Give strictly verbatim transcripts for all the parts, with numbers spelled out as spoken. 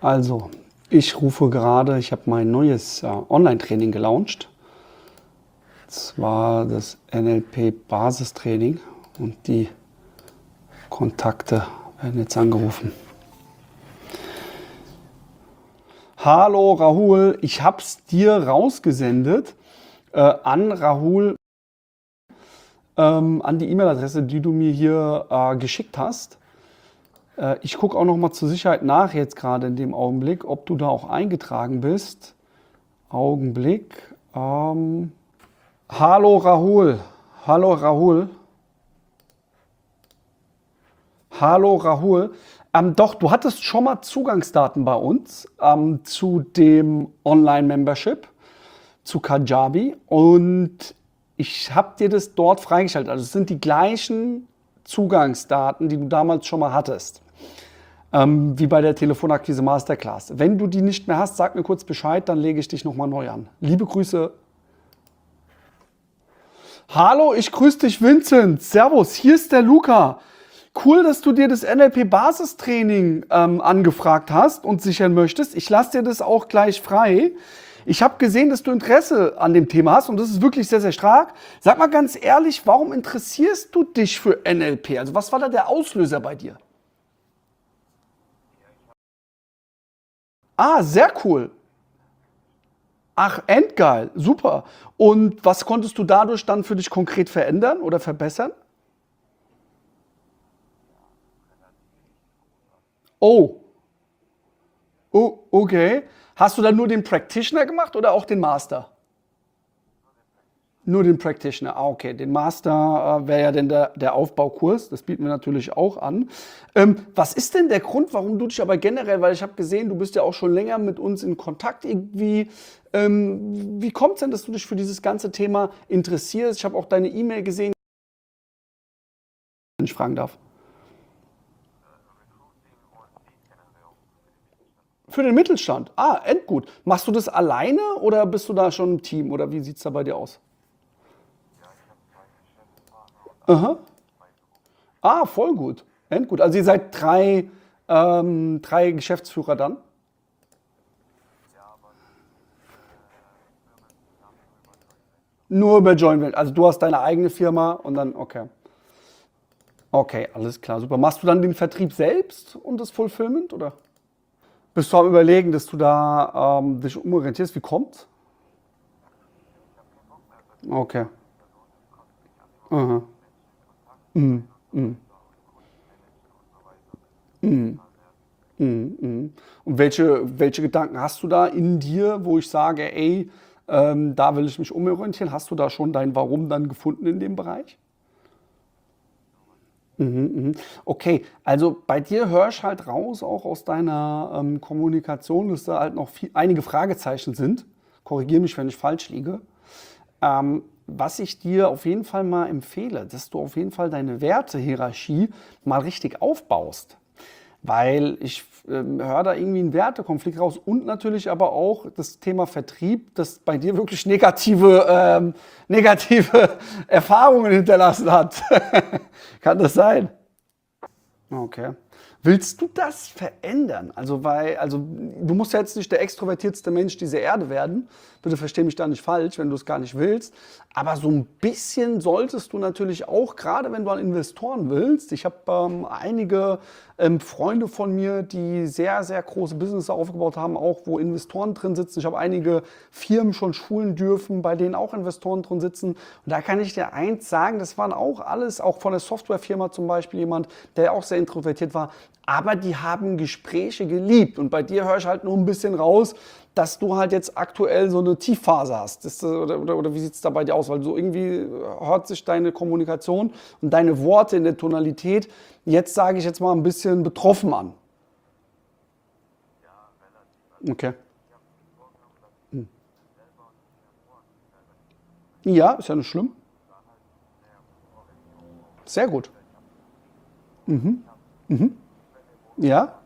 Also, ich rufe gerade, ich habe mein neues äh, Online-Training gelauncht. Zwar das N L P-Basistraining und die Kontakte werden jetzt angerufen. Hallo Rahul, ich habe es dir rausgesendet äh, an Rahul, ähm, an die E-Mail-Adresse, die du mir hier äh, geschickt hast. Äh, ich gucke auch noch mal zur Sicherheit nach jetzt gerade in dem Augenblick, ob du da auch eingetragen bist. Augenblick. Ähm, hallo Rahul, hallo Rahul. Hallo Rahul. Ähm, doch, du hattest schon mal Zugangsdaten bei uns ähm, zu dem Online-Membership, zu Kajabi. Und ich habe dir das dort freigeschaltet. Also es sind die gleichen Zugangsdaten, die du damals schon mal hattest. Ähm, wie bei der Telefonakquise Masterclass. Wenn du die nicht mehr hast, sag mir kurz Bescheid, dann lege ich dich nochmal neu an. Liebe Grüße. Hallo, ich grüße dich, Vincent. Servus, hier ist der Luca. Cool, dass du dir das N L P-Basistraining ähm, angefragt hast und sichern möchtest. Ich lasse dir das auch gleich frei. Ich habe gesehen, dass du Interesse an dem Thema hast und das ist wirklich sehr, sehr stark. Sag mal ganz ehrlich, warum interessierst du dich für N L P? Also was war da der Auslöser bei dir? Ah, sehr cool. Ach, endgeil, super. Und was konntest du dadurch dann für dich konkret verändern oder verbessern? Oh, oh, okay. Hast du dann nur den Practitioner gemacht oder auch den Master? Nur den Practitioner. Ah, okay. Den Master äh, wäre ja dann der, der Aufbaukurs. Das bieten wir natürlich auch an. Ähm, was ist denn der Grund, warum du dich aber generell, weil ich habe gesehen, du bist ja auch schon länger mit uns in Kontakt irgendwie. Ähm, wie kommt es denn, dass du dich für dieses ganze Thema interessierst? Ich habe auch deine E-Mail gesehen, wenn ich fragen darf. Für den Mittelstand. Ah, endgut. Machst du das alleine oder bist du da schon im Team oder wie sieht es da bei dir aus? Aha. Ah, voll gut. Endgut. Also ihr seid drei, ähm, drei Geschäftsführer dann? Nur über Joinville. Also du hast deine eigene Firma und dann, okay. Okay, alles klar, super. Machst du dann den Vertrieb selbst und das Fulfillment oder? Bist du am Überlegen, dass du da ähm, dich umorientierst? Wie kommt's? Okay. Aha. Mhm. Mhm. Mhm. Mhm. Mhm. Und welche, welche Gedanken hast du da in dir, wo ich sage, ey, ähm, da will ich mich umorientieren? Hast du da schon dein Warum dann gefunden in dem Bereich? Mhm, mhm. Okay, also bei dir höre ich halt raus, auch aus deiner ähm, Kommunikation, dass da halt noch viel, einige Fragezeichen sind. Korrigiere mich, wenn ich falsch liege. Ähm, was ich dir auf jeden Fall mal empfehle, dass du auf jeden Fall deine Wertehierarchie mal richtig aufbaust. Weil ich ähm, höre da irgendwie einen Wertekonflikt raus und natürlich aber auch das Thema Vertrieb, das bei dir wirklich negative, ähm, negative Erfahrungen hinterlassen hat. Kann das sein? Okay. Willst du das verändern? Also, weil, also, du musst ja jetzt nicht der extrovertierteste Mensch dieser Erde werden. Bitte versteh mich da nicht falsch, wenn du es gar nicht willst. Aber so ein bisschen solltest du natürlich auch, gerade wenn du an Investoren willst. Ich habe ähm, einige ähm, Freunde von mir, die sehr, sehr große Business aufgebaut haben, auch wo Investoren drin sitzen. Ich habe einige Firmen schon schulen dürfen, bei denen auch Investoren drin sitzen. Und da kann ich dir eins sagen, das waren auch alles, auch von der Softwarefirma zum Beispiel jemand, der auch sehr introvertiert war. Aber die haben Gespräche geliebt. Und bei dir höre ich halt nur ein bisschen raus, dass du halt jetzt aktuell so eine Tiefphase hast. Das, oder, oder, oder wie sieht es da bei dir aus? Weil so irgendwie hört sich deine Kommunikation und deine Worte in der Tonalität, jetzt sage ich jetzt mal ein bisschen betroffen an. Okay. Ja, ist ja nicht schlimm. Sehr gut. Ja.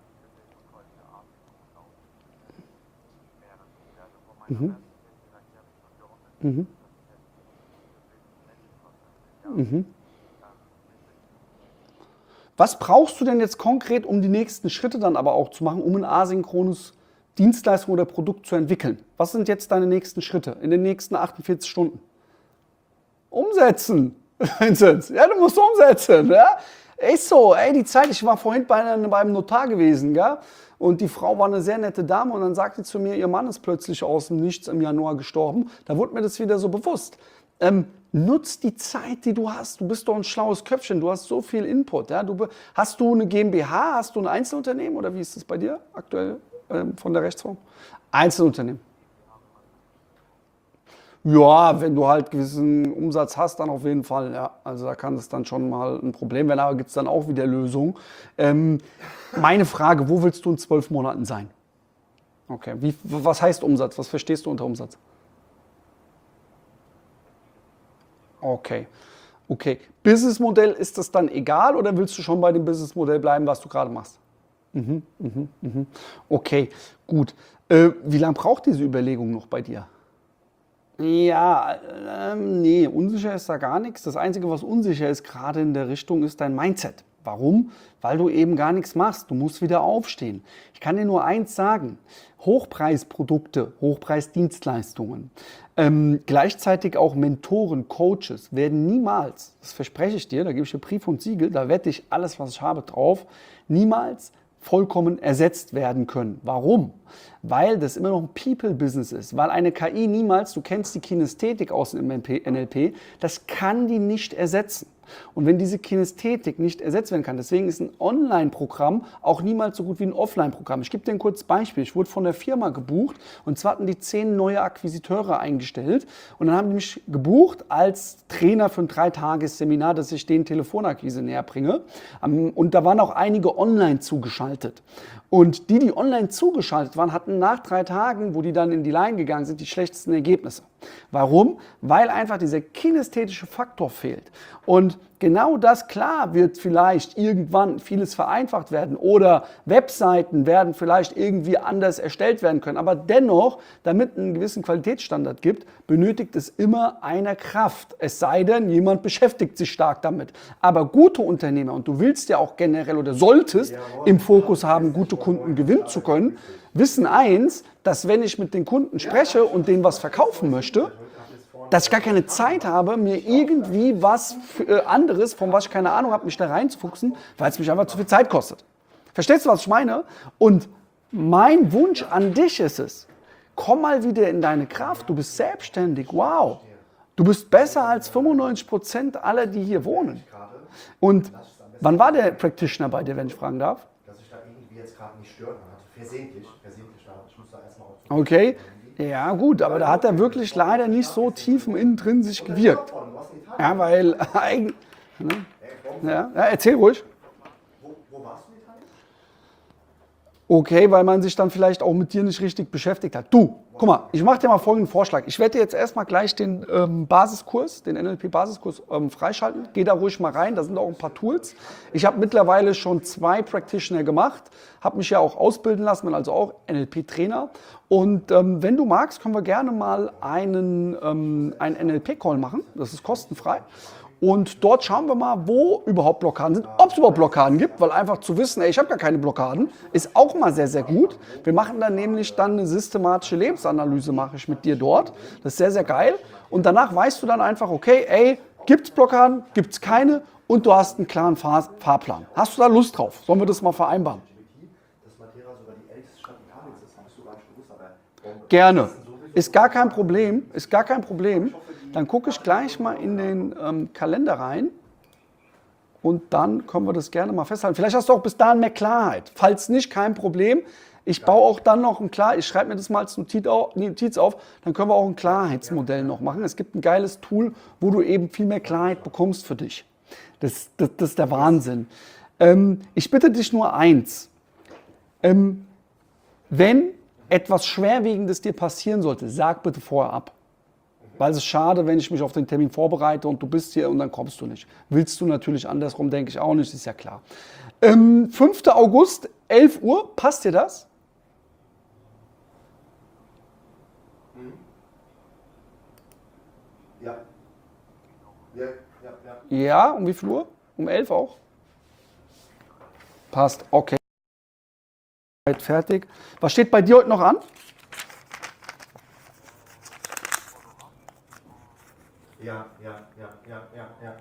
Was brauchst du denn jetzt konkret, um die nächsten Schritte dann aber auch zu machen, um ein asynchrones Dienstleistung oder Produkt zu entwickeln? Was sind jetzt deine nächsten Schritte in den nächsten achtundvierzig Stunden? Umsetzen, Vincent. Ja, du musst umsetzen. Ja? Ist so, ey, die Zeit, ich war vorhin bei einem, beim Notar gewesen, gell? Und die Frau war eine sehr nette Dame und dann sagte sie zu mir, ihr Mann ist plötzlich aus dem Nichts im Januar gestorben. Da wurde mir das wieder so bewusst. Ähm, nutz die Zeit, die du hast. Du bist doch ein schlaues Köpfchen, du hast so viel Input. Ja? Du, hast du eine GmbH, hast du ein Einzelunternehmen oder wie ist das bei dir aktuell ähm, von der Rechtsform? Einzelunternehmen. Ja, wenn du halt gewissen Umsatz hast, dann auf jeden Fall. Ja. Also da kann es dann schon mal ein Problem werden, aber gibt es dann auch wieder Lösungen. Ähm, meine Frage, wo willst du in zwölf Monaten sein? Okay, wie, was heißt Umsatz? Was verstehst du unter Umsatz? Okay, okay. Businessmodell, ist das dann egal oder willst du schon bei dem Businessmodell bleiben, was du gerade machst? Mhm, mhm, mhm. Okay, gut. Äh, wie lange braucht diese Überlegung noch bei dir? Ja, ähm, nee, unsicher ist da gar nichts. Das Einzige, was unsicher ist, gerade in der Richtung, ist dein Mindset. Warum? Weil du eben gar nichts machst. Du musst wieder aufstehen. Ich kann dir nur eins sagen. Hochpreisprodukte, Hochpreisdienstleistungen, ähm, gleichzeitig auch Mentoren, Coaches werden niemals, das verspreche ich dir, da gebe ich dir Brief und Siegel, da wette ich alles, was ich habe, drauf, niemals vollkommen ersetzt werden können. Warum? Weil das immer noch ein People-Business ist. Weil eine K I niemals, du kennst die Kinästhetik aus dem N L P, das kann die nicht ersetzen. Und wenn diese Kinästhetik nicht ersetzt werden kann, deswegen ist ein Online-Programm auch niemals so gut wie ein Offline-Programm. Ich gebe dir ein kurzes Beispiel. Ich wurde von der Firma gebucht und zwar hatten die zehn neue Akquisiteure eingestellt und dann haben die mich gebucht als Trainer für ein Dreitagesseminar, dass ich denen Telefonakquise näher bringe. Und da waren auch einige online zugeschaltet. Und die, die online zugeschaltet waren, hatten nach drei Tagen, wo die dann in die Line gegangen sind, die schlechtesten Ergebnisse. Warum? Weil einfach dieser kinästhetische Faktor fehlt. Und genau das, klar, wird vielleicht irgendwann vieles vereinfacht werden oder Webseiten werden vielleicht irgendwie anders erstellt werden können. Aber dennoch, damit es einen gewissen Qualitätsstandard gibt, benötigt es immer eine Kraft. Es sei denn, jemand beschäftigt sich stark damit. Aber gute Unternehmer, und du willst ja auch generell oder solltest im Fokus haben, gute Kunden gewinnen zu können, wissen eins, dass wenn ich mit den Kunden spreche und denen was verkaufen möchte, dass ich gar keine Zeit habe, mir irgendwie was äh, anderes, von was ich keine Ahnung habe, mich da reinzufuchsen, weil es mich einfach zu viel Zeit kostet. Verstehst du, was ich meine? Und mein Wunsch an dich ist es, komm mal wieder in deine Kraft, du bist selbstständig, wow. Du bist besser als fünfundneunzig Prozent aller, die hier wohnen. Und wann war der Practitioner bei dir, wenn ich fragen darf? Dass ich da irgendwie jetzt gerade nicht stören hat. Versehentlich, versehentlich war. Ich muss da erstmal auf. Okay, ja gut, aber da hat er wirklich leider nicht so tief im Innen drin sich gewirkt. Ja, weil eigentlich... Ne? Ja, ja, erzähl ruhig. Wo, wo warst du in Italien? Okay, weil man sich dann vielleicht auch mit dir nicht richtig beschäftigt hat. Du, guck mal, ich mache dir mal folgenden Vorschlag. Ich werde dir jetzt erstmal gleich den ähm, Basiskurs, den N L P-Basiskurs ähm, freischalten. Geh da ruhig mal rein, da sind auch ein paar Tools. Ich habe mittlerweile schon zwei Practitioner gemacht, habe mich ja auch ausbilden lassen, bin also auch N L P-Trainer. Und ähm, wenn du magst, können wir gerne mal einen, ähm, einen N L P-Call machen. Das ist kostenfrei. Und dort schauen wir mal, wo überhaupt Blockaden sind, ob es überhaupt Blockaden gibt, weil einfach zu wissen, ey, ich habe gar keine Blockaden, ist auch mal sehr, sehr gut. Wir machen dann nämlich dann eine systematische Lebensanalyse, mache ich mit dir dort. Das ist sehr, sehr geil. Und danach weißt du dann einfach, okay, ey, gibt es Blockaden, gibt es keine und du hast einen klaren Fahr Fahrplan. Hast du da Lust drauf? Sollen wir das mal vereinbaren? Dass Matera sogar die älteste Stadt Italiens ist, habe ich so gar nicht gewusst, aber Gerne. Ist gar kein Problem, ist gar kein Problem. Dann gucke ich gleich mal in den ähm, Kalender rein und dann können wir das gerne mal festhalten. Vielleicht hast du auch bis dahin mehr Klarheit. Falls nicht, kein Problem. Ich baue auch dann noch ein klar, ich schreibe mir das mal als Notiz auf, Notiz auf, dann können wir auch ein Klarheitsmodell noch machen. Es gibt ein geiles Tool, wo du eben viel mehr Klarheit bekommst für dich. Das, das, das ist der Wahnsinn. Ähm, ich bitte dich nur eins. Ähm, wenn etwas Schwerwiegendes dir passieren sollte, sag bitte vorher ab. Weil es ist schade, wenn ich mich auf den Termin vorbereite und du bist hier und dann kommst du nicht. Willst du natürlich andersrum, denke ich auch nicht, ist ja klar. Ähm, fünfter August, elf Uhr, passt dir das? ja. Ja, ja, ja. Ja, um wie viel Uhr? Um elf auch? Passt, okay. Fertig. Was steht bei dir heute noch an? Ja, ja, ja, ja, ja, ja.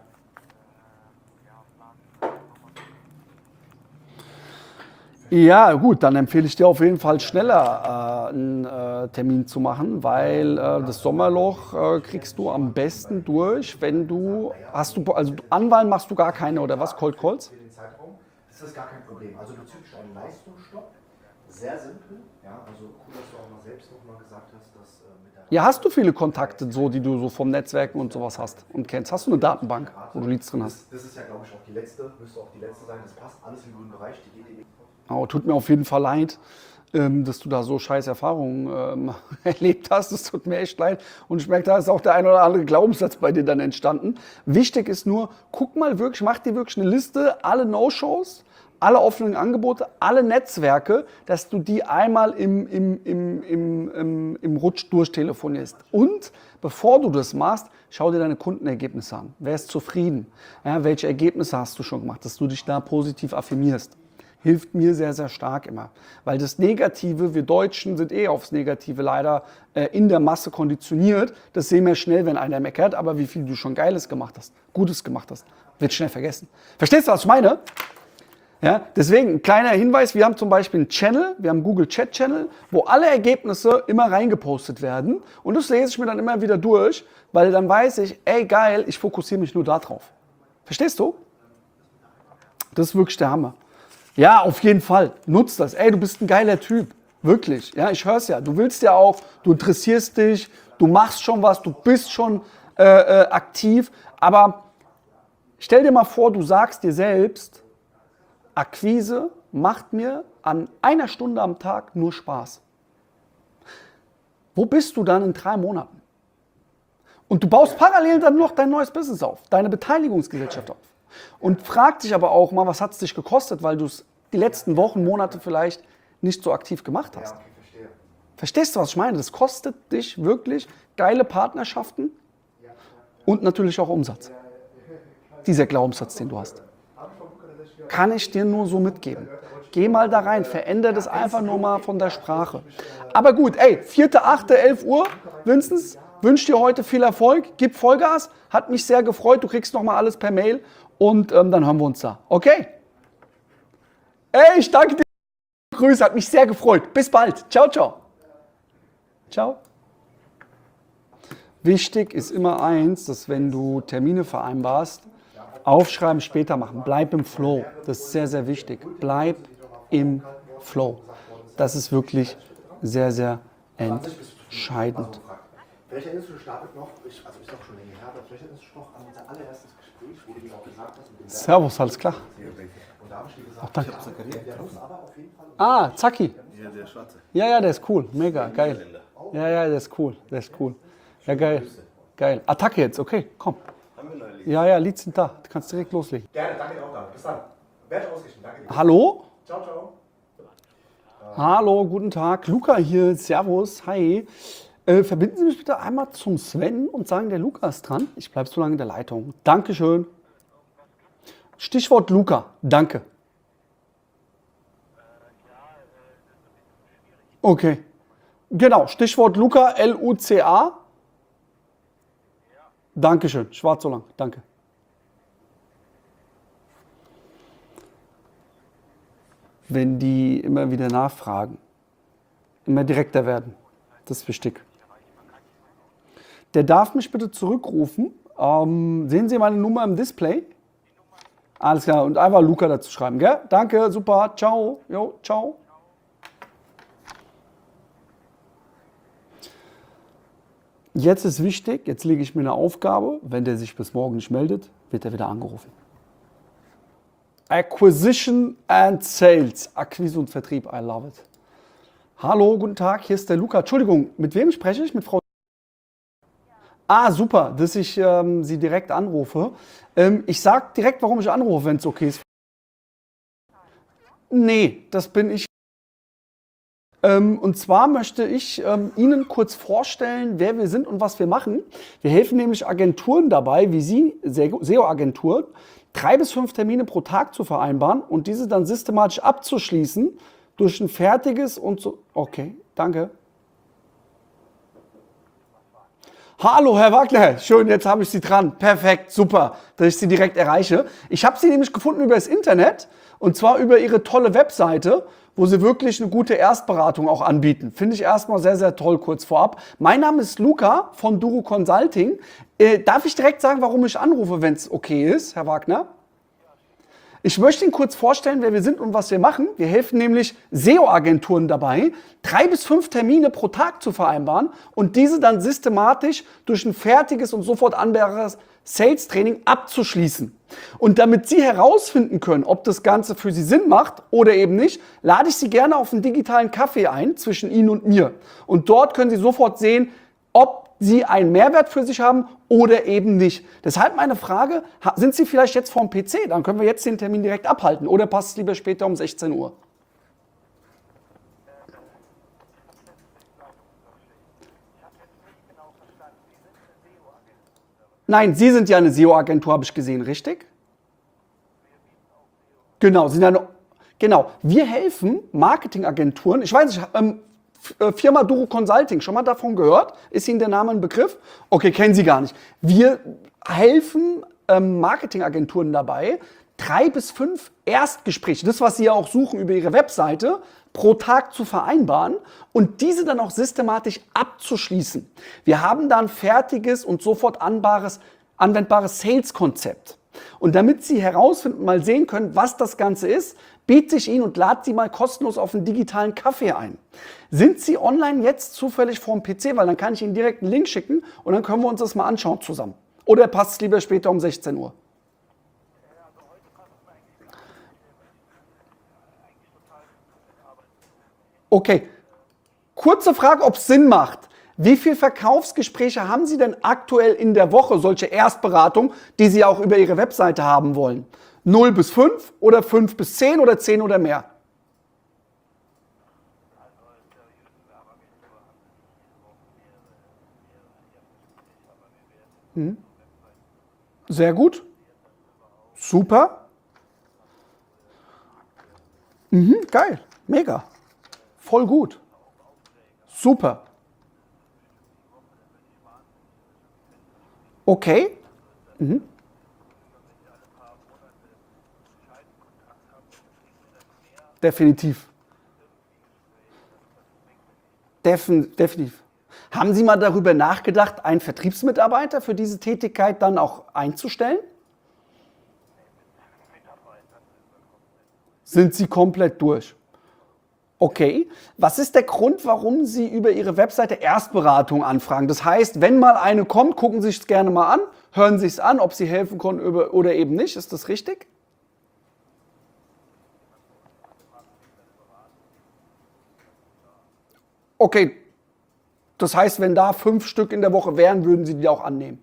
Ja, gut, dann empfehle ich dir auf jeden Fall schneller äh, einen äh, Termin zu machen, weil äh, das Sommerloch äh, kriegst du am besten durch, wenn du, hast du, also Anwahlen machst du gar keine oder was, Cold Calls? Für den Zeitraum, das ist gar kein Problem. Also bezüglich einem Leistungsstopp, sehr simpel. Ja, also cool, dass du auch mal selbst noch mal gesagt hast, dass äh, mit der Ja, hast du viele Kontakte, so, die du so vom Netzwerken und sowas hast und kennst? Hast du eine Datenbank, wo du Leads drin hast? Das, das ist ja, glaube ich, auch die letzte, müsste auch die letzte sein. Das passt alles im grünen Bereich. Die G D B. Oh, tut mir auf jeden Fall leid, ähm, dass du da so scheiß Erfahrungen ähm, erlebt hast. Das tut mir echt leid. Und ich merke, da ist auch der ein oder andere Glaubenssatz bei dir dann entstanden. Wichtig ist nur, guck mal wirklich, mach dir wirklich eine Liste, alle No-Shows, alle offenen Angebote, alle Netzwerke, dass du die einmal im, im, im, im, im, im Rutsch durchtelefonierst. Und bevor du das machst, schau dir deine Kundenergebnisse an. Wer ist zufrieden? Ja, welche Ergebnisse hast du schon gemacht, dass du dich da positiv affirmierst? Hilft mir sehr, sehr stark immer. Weil das Negative, wir Deutschen sind eh aufs Negative leider äh, in der Masse konditioniert. Das sehen wir schnell, wenn einer meckert, aber wie viel du schon Geiles gemacht hast, Gutes gemacht hast, wird schnell vergessen. Verstehst du, was ich meine? Ja, deswegen ein kleiner Hinweis, wir haben zum Beispiel einen Channel, wir haben einen Google Chat Channel, wo alle Ergebnisse immer reingepostet werden und das lese ich mir dann immer wieder durch, weil dann weiß ich, ey geil, ich fokussiere mich nur darauf. Verstehst du? Das ist wirklich der Hammer. Ja, auf jeden Fall, nutz das. Ey, du bist ein geiler Typ, wirklich. Ja, ich hör's ja, du willst ja auch, du interessierst dich, du machst schon was, du bist schon äh, äh, aktiv, aber stell dir mal vor, du sagst dir selbst, Akquise macht mir an einer Stunde am Tag nur Spaß. Wo bist du dann in drei Monaten? Und du baust parallel dann noch dein neues Business auf, deine Beteiligungsgesellschaft auf. Und frag dich aber auch mal, was hat es dich gekostet, weil du es die letzten Wochen, Monate vielleicht nicht so aktiv gemacht hast. Ja, okay, verstehe. Verstehst du, was ich meine? Das kostet dich wirklich geile Partnerschaften und natürlich auch Umsatz. Dieser Glaubenssatz, den du hast. Kann ich dir nur so mitgeben. Geh mal da rein, verändere das einfach nur mal von der Sprache. Aber gut, ey, vierter achter elf Uhr, Vinzenz, wünsche dir heute viel Erfolg, gib Vollgas, hat mich sehr gefreut, du kriegst nochmal alles per Mail und ähm, dann hören wir uns da. Okay? Ey, ich danke dir, Grüße, hat mich sehr gefreut. Bis bald. Ciao, ciao. Ciao. Wichtig ist immer eins, dass wenn du Termine vereinbarst, aufschreiben, später machen. Bleib im Flow. Das ist sehr, sehr wichtig. Bleib im Flow. Das ist wirklich sehr, sehr entscheidend. Vielleicht erinnerst du dich startet noch, ich, also ist auch schon länger her, aber vielleicht erinnerst du dich noch an unser allererstes Gespräch, wo du mir auch gesagt hast, mit dem Servus, alles klar. Und da habe ich dir gesagt, Ach, danke. der muss aber auf jeden Fall. Ah, Zacki. Ja, der Schwarze. Ja, ja, der ist cool. Mega, geil. Ja, ja, der ist cool. Der ist cool. Ja, geil. Geil. Attacke jetzt, okay, komm. Haben wir neue Lied? Ja, ja, Lieds sind da. Du kannst direkt loslegen. Gerne, danke dir auch da. Bis dann. Werte ausrichten, danke dir. Hallo? Ciao, ciao. Hallo, guten Tag. Luca hier. Servus. Hi. Äh, verbinden Sie mich bitte einmal zum Sven und sagen, der Luca ist dran. Ich bleibe so lange in der Leitung. Dankeschön. Stichwort Luca. Danke. Okay. Genau, Stichwort Luca, L U C A. Dankeschön. Schwarz so lang. Danke. Wenn die immer wieder nachfragen, immer direkter werden. Das ist wichtig. Der darf mich bitte zurückrufen. Ähm, sehen Sie meine Nummer im Display? Alles klar. Und einfach Luca dazu schreiben, gell? Danke, super. Ciao. Jo, ciao. Jetzt ist wichtig, jetzt lege ich mir eine Aufgabe. Wenn der sich bis morgen nicht meldet, wird er wieder angerufen. Acquisition and Sales. Akquise und Vertrieb, I love it. Hallo, guten Tag, hier ist der Luca. Entschuldigung, mit wem spreche ich? Mit Frau? Ah, super, dass ich ähm, Sie direkt anrufe. Ähm, ich sage direkt, warum ich anrufe, wenn es okay ist. Nee, das bin ich. Ähm, und zwar möchte ich ähm, Ihnen kurz vorstellen, wer wir sind und was wir machen. Wir helfen nämlich Agenturen dabei, wie Sie, S E O-Agenturen, drei bis fünf Termine pro Tag zu vereinbaren und diese dann systematisch abzuschließen durch ein fertiges und so. Okay, danke. Hallo, Herr Wagner, schön, jetzt habe ich Sie dran. Perfekt, super, dass ich Sie direkt erreiche. Ich habe Sie nämlich gefunden über das Internet und zwar über Ihre tolle Webseite, wo Sie wirklich eine gute Erstberatung auch anbieten. Finde ich erstmal sehr, sehr toll, kurz vorab. Mein Name ist Luca von Duro Consulting. Äh, darf ich direkt sagen, warum ich anrufe, wenn es okay ist, Herr Wagner? Ich möchte Ihnen kurz vorstellen, wer wir sind und was wir machen. Wir helfen nämlich S E O-Agenturen dabei, drei bis fünf Termine pro Tag zu vereinbaren und diese dann systematisch durch ein fertiges und sofort anwendbares Sales-Training abzuschließen. Und damit Sie herausfinden können, ob das Ganze für Sie Sinn macht oder eben nicht, lade ich Sie gerne auf einen digitalen Kaffee ein zwischen Ihnen und mir. Und dort können Sie sofort sehen, ob Sie einen Mehrwert für sich haben oder eben nicht. Deshalb meine Frage, sind Sie vielleicht jetzt vorm P C? Dann können wir jetzt den Termin direkt abhalten. Oder passt es lieber später um sechzehn Uhr? Nein, Sie sind ja eine S E O-Agentur, habe ich gesehen, richtig? Genau, Sie sind eine, genau. Wir helfen Marketingagenturen, ich weiß nicht, ähm, Firma Duro Consulting, schon mal davon gehört? Ist Ihnen der Name ein Begriff? Okay, kennen Sie gar nicht. Wir helfen ähm, Marketingagenturen dabei, drei bis fünf Erstgespräche, das, was Sie ja auch suchen über Ihre Webseite, pro Tag zu vereinbaren und diese dann auch systematisch abzuschließen. Wir haben dann fertiges und sofort anbares, anwendbares Sales-Konzept. Und damit Sie herausfinden, mal sehen können, was das Ganze ist, biete ich Ihnen und lade Sie mal kostenlos auf einen digitalen Kaffee ein. Sind Sie online jetzt zufällig vor dem P C? Weil dann kann ich Ihnen direkt einen Link schicken und dann können wir uns das mal anschauen zusammen. Oder passt es lieber später um sechzehn Uhr? Okay, kurze Frage, ob es Sinn macht. Wie viele Verkaufsgespräche haben Sie denn aktuell in der Woche, solche Erstberatung, die Sie auch über Ihre Webseite haben wollen? null bis fünf oder fünf bis zehn oder zehn oder mehr? Hm. Sehr gut. Super. Mhm, geil. Mega. Voll gut. Super. Okay. Mhm. Definitiv. Defin definitiv. Haben Sie mal darüber nachgedacht, einen Vertriebsmitarbeiter für diese Tätigkeit dann auch einzustellen? Sind Sie komplett durch? Okay. Was ist der Grund, warum Sie über Ihre Webseite Erstberatung anfragen? Das heißt, wenn mal eine kommt, gucken Sie sich es gerne mal an, hören Sie es an, ob Sie helfen können oder eben nicht. Ist das richtig? Okay. Das heißt, wenn da fünf Stück in der Woche wären, würden Sie die auch annehmen?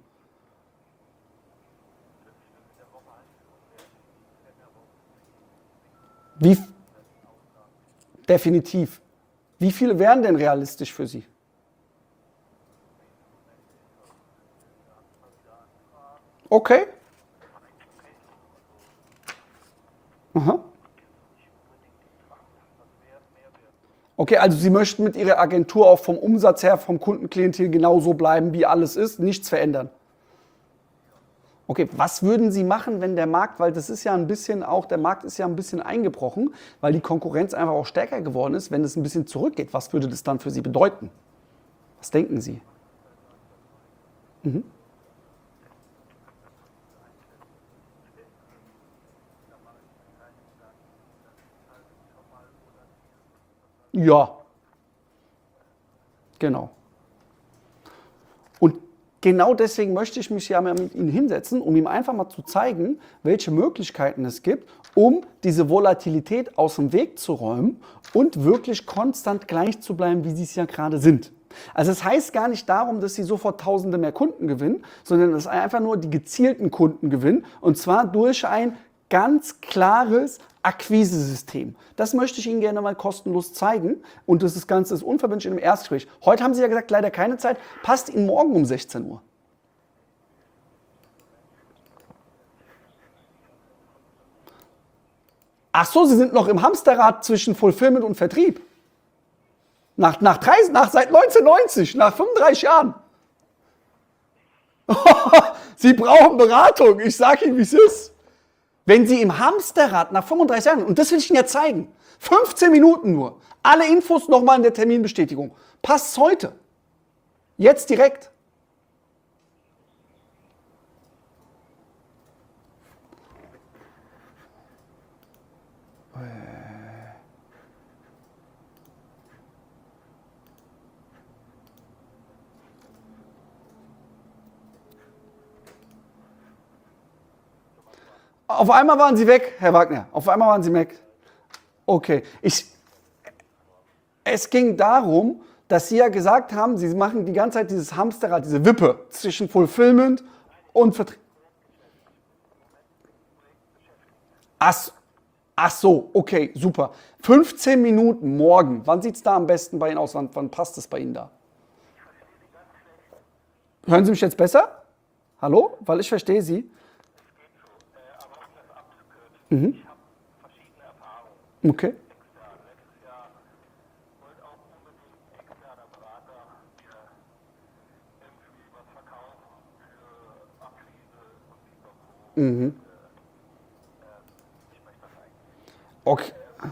Wie? Definitiv. Wie viele wären denn realistisch für Sie? Okay. Aha. Okay, also Sie möchten mit Ihrer Agentur auch vom Umsatz her, vom Kundenklientel genauso bleiben, wie alles ist, nichts verändern. Okay, was würden Sie machen, wenn der Markt, weil das ist ja ein bisschen auch, der Markt ist ja ein bisschen eingebrochen, weil die Konkurrenz einfach auch stärker geworden ist, wenn es ein bisschen zurückgeht, was würde das dann für Sie bedeuten? Was denken Sie? Mhm. Ja, genau. Und genau deswegen möchte ich mich ja mal mit Ihnen hinsetzen, um ihm einfach mal zu zeigen, welche Möglichkeiten es gibt, um diese Volatilität aus dem Weg zu räumen und wirklich konstant gleich zu bleiben, wie Sie es ja gerade sind. Also es heißt gar nicht darum, dass Sie sofort Tausende mehr Kunden gewinnen, sondern es ist einfach nur die gezielten Kunden gewinnen und zwar durch ein ganz klares Akquisesystem. Das möchte ich Ihnen gerne mal kostenlos zeigen und das Ganze ist unverbindlich im Erstgespräch. Heute haben Sie ja gesagt, leider keine Zeit. Passt Ihnen morgen um sechzehn Uhr? Ach so, Sie sind noch im Hamsterrad zwischen Fulfillment und Vertrieb. Nach, nach, dreißig, nach seit neunzehnhundertneunzig, nach fünfunddreißig Jahren. Sie brauchen Beratung. Ich sage Ihnen, wie es ist. Wenn Sie im Hamsterrad nach fünfunddreißig Jahren, und das will ich Ihnen ja zeigen, fünfzehn Minuten nur, alle Infos nochmal in der Terminbestätigung. Passt heute. Jetzt direkt. Auf einmal waren Sie weg, Herr Wagner. Auf einmal waren Sie weg. Okay. Ich, es ging darum, dass Sie ja gesagt haben, Sie machen die ganze Zeit dieses Hamsterrad, diese Wippe zwischen Fulfillment und Vertrieb. Ach, ach so, okay, super. fünfzehn Minuten morgen. Wann sieht es da am besten bei Ihnen aus? Wann, wann passt es bei Ihnen da? Hören Sie mich jetzt besser? Hallo? Weil ich verstehe Sie. Mhm. Okay. Mhm. Okay.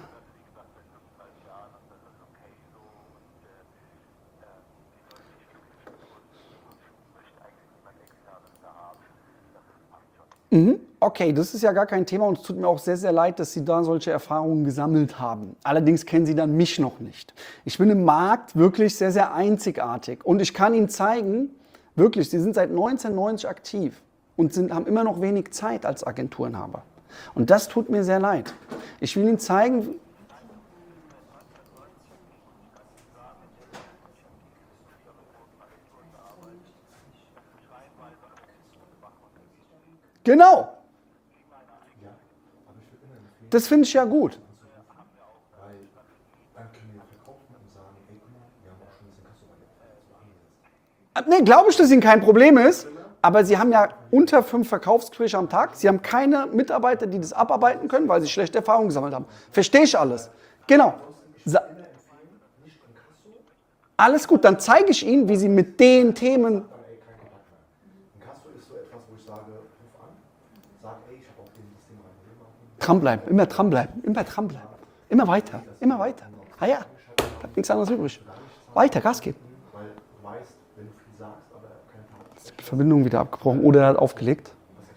Mhm. Okay, das ist ja gar kein Thema und es tut mir auch sehr, sehr leid, dass Sie da solche Erfahrungen gesammelt haben. Allerdings kennen Sie dann mich noch nicht. Ich bin im Markt wirklich sehr, sehr einzigartig und ich kann Ihnen zeigen, wirklich, Sie sind seit neunzehnhundertneunzig aktiv und sind, haben immer noch wenig Zeit als Agenturenhaber. Und das tut mir sehr leid. Ich will Ihnen zeigen, genau. Das finde ich ja gut. Weil dann können wir verkaufen und sagen, hey, guck mal, wir haben auch schon ein bisschen Kasso bei der Nee, glaube ich, dass Ihnen kein Problem ist. Aber Sie haben ja unter fünf Verkaufsgespräche am Tag. Sie haben keine Mitarbeiter, die das abarbeiten können, weil Sie schlechte Erfahrungen gesammelt haben. Verstehe ich alles. Genau. Sa alles gut, dann zeige ich Ihnen, wie Sie mit den Themen... Ein Kasso ist so etwas, wo ich sage, ruf an, sag, ey, ich habe auch dieses Thema gemacht. Dranbleiben, immer dranbleiben, immer dranbleiben. Immer weiter, immer weiter. Ah ja, bleibt nichts anderes übrig. Weiter, Gas geben. Weil du weißt, wenn du viel sagst, aber kein Partner. Die Verbindung wieder abgebrochen oder er hat aufgelegt.